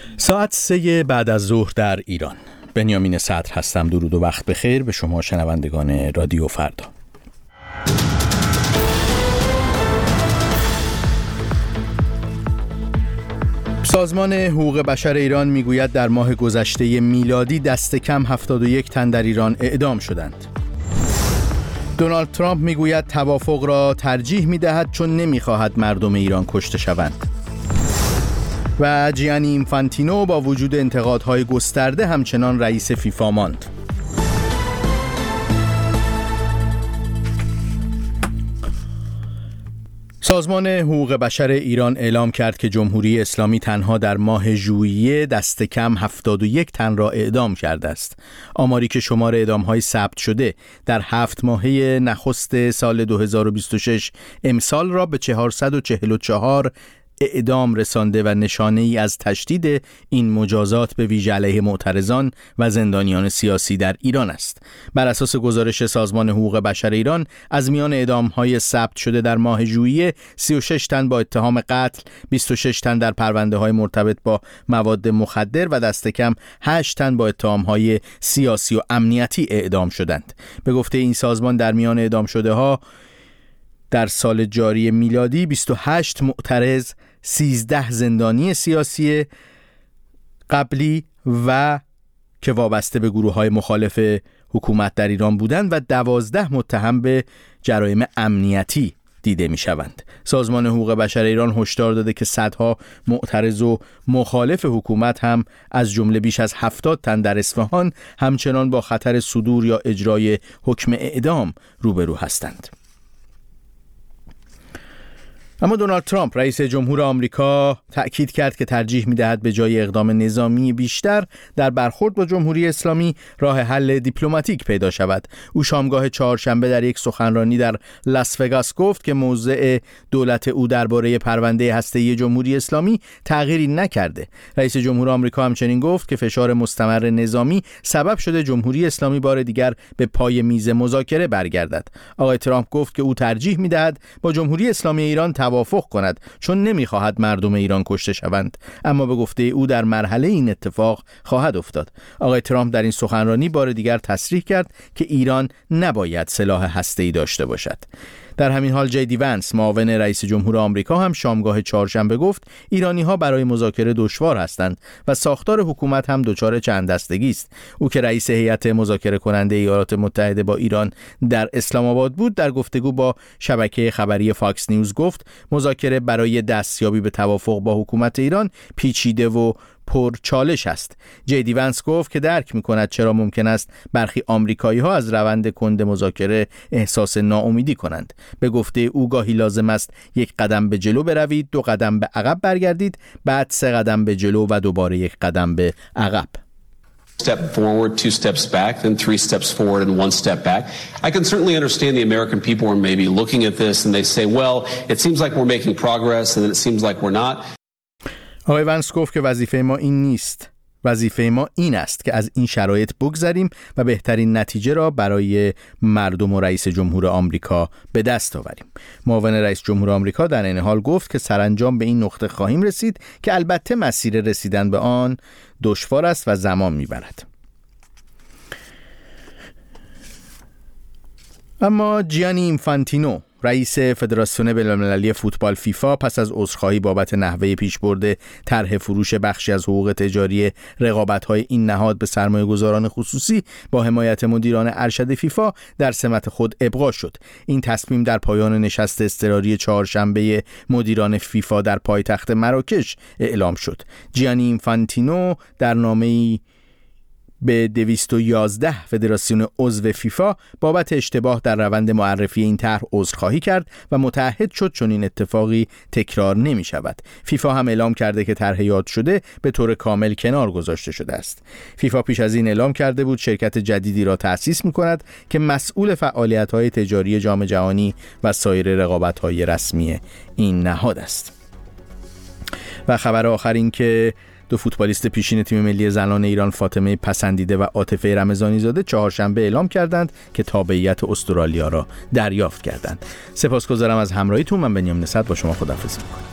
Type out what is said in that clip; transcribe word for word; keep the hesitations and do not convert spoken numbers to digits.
ساعت سه بعد از ظهر در ایران. بنیامین صدر هستم. درود و وقت بخیر به شما شنوندگان رادیو فردا. سازمان حقوق بشر ایران میگوید در ماه گذشته میلادی دست کم هفتاد و یک تن در ایران اعدام شدند. دونالد ترامپ میگوید توافق را ترجیح میدهد چون نمیخواهد مردم ایران کشته شوند. و جیانی اینفانتینو با وجود انتقادهای گسترده همچنان رئیس فیفا ماند. سازمان حقوق بشر ایران اعلام کرد که جمهوری اسلامی تنها در ماه ژوئیه دست کم هفتاد و یک تن را اعدام کرده است. آماری که شمار اعدام‌های ثبت شده در هفت ماهه نخست سال دو هزار و بیست و شش امسال را به چهارصد و چهل و چهار اعدام رسانده و نشانه ای از تشدید این مجازات به ویژه علیه معترضان و زندانیان سیاسی در ایران است. بر اساس گزارش سازمان حقوق بشر ایران، از میان اعدام‌های ثبت شده در ماه ژوئیه سی و شش تن با اتهام قتل، بیست و شش تن در پرونده‌های مرتبط با مواد مخدر و دست کم هشت تن با اتهام‌های سیاسی و امنیتی اعدام شدند. به گفته این سازمان در میان اعدام شده‌ها در سال جاری میلادی بیست و هشت معترض، سیزده زندانی سیاسی قبلی و که وابسته به گروه‌های مخالف حکومت در ایران بودند و دوازده متهم به جرایم امنیتی دیده می‌شوند. سازمان حقوق بشر ایران هشدار داده که صدها معترض و مخالف حکومت هم از جمله بیش از هفتاد تن در اصفهان همچنان با خطر صدور یا اجرای حکم اعدام روبرو هستند. اما دونالد ترامپ رئیس جمهور آمریکا تأکید کرد که ترجیح می‌دهد به جای اقدام نظامی بیشتر در برخورد با جمهوری اسلامی راه حل دیپلماتیک پیدا شود. او شامگاه چهارشنبه در یک سخنرانی در لاس وگاس گفت که موضع دولت او درباره پرونده هسته‌ای جمهوری اسلامی تغییری نکرده. رئیس جمهور آمریکا همچنین گفت که فشار مستمر نظامی سبب شده جمهوری اسلامی بار دیگر به پای میز مذاکره برگردد. آقای ترامپ گفت که او ترجیح می‌دهد با جمهوری اسلامی ایران توافق کند چون نمیخواهد مردم ایران کشته شوند، اما به گفته او در مرحله این اتفاق خواهد افتاد. آقای ترامپ در این سخنرانی بار دیگر تصریح کرد که ایران نباید سلاح هسته‌ای داشته باشد. در همین حال جی دی ونس معاون رئیس جمهور آمریکا هم شامگاه چهارشنبه گفت ایرانی‌ها برای مذاکره دشوار هستند و ساختار حکومت هم دچار چند دستگی است. او که رئیس هیئت مذاکره کننده ایالات متحده با ایران در اسلام آباد بود، در گفتگو با شبکه خبری فاکس نیوز گفت مذاکره برای دستیابی به توافق با حکومت ایران پیچیده و پر چالش است. جی دی ونس گفت که درک می‌کند چرا ممکن است برخی آمریکایی‌ها از روند کند مذاکره احساس ناامیدی کنند. به گفته او گاهی لازم است یک قدم به جلو بروید، دو قدم به عقب برگردید، بعد سه قدم به جلو و دوباره یک قدم به عقب. Step forward, two steps back, then three steps forward and one step back. I can certainly understand the American people are maybe looking at this and they say, well, it seems like we're making progress and then it seems like we're not. آقای ونس گفت که وظیفه ما این نیست. وظیفه ما این است که از این شرایط بگذریم و بهترین نتیجه را برای مردم و رئیس جمهور آمریکا به دست آوریم. معاون رئیس جمهور آمریکا در این حال گفت که سرانجام به این نقطه خواهیم رسید که البته مسیر رسیدن به آن دشوار است و زمان میبرد. اما جیانی اینفانتینو رئیس فدراسیون بین‌المللی فوتبال فیفا پس از عذرخواهی بابت نحوه پیشبرد طرح فروش بخشی از حقوق تجاری رقابت‌های این نهاد به سرمایه‌گذاران خصوصی با حمایت مدیران ارشد فیفا در سمت خود ابقا شد. این تصمیم در پایان نشست اضطراری چهارشنبه مدیران فیفا در پایتخت مراکش اعلام شد. جیانی اینفانتینو در نامه‌ای به دویست و یازده فدراسیون عضو فیفا بابت اشتباه در روند معرفی این طرح عذرخواهی کرد و متعهد شد چون این اتفاقی تکرار نمی شود. فیفا هم اعلام کرده که طرح یاد شده به طور کامل کنار گذاشته شده است. فیفا پیش از این اعلام کرده بود شرکت جدیدی را تأسیس می کند که مسئول فعالیت‌های تجاری جام جهانی و سایر رقابت‌های رسمی این نهاد است. و خبر آخر این که دو فوتبالیست پیشین تیم ملی زنان ایران فاطمه پسندیده و عاطفه رمضانی زاده چهارشنبه اعلام کردند که تابعیت استرالیا را دریافت کردند. سپاسگزارم از همراهیتون. من بنیامین صدر با شما خداحافظی می‌کنم.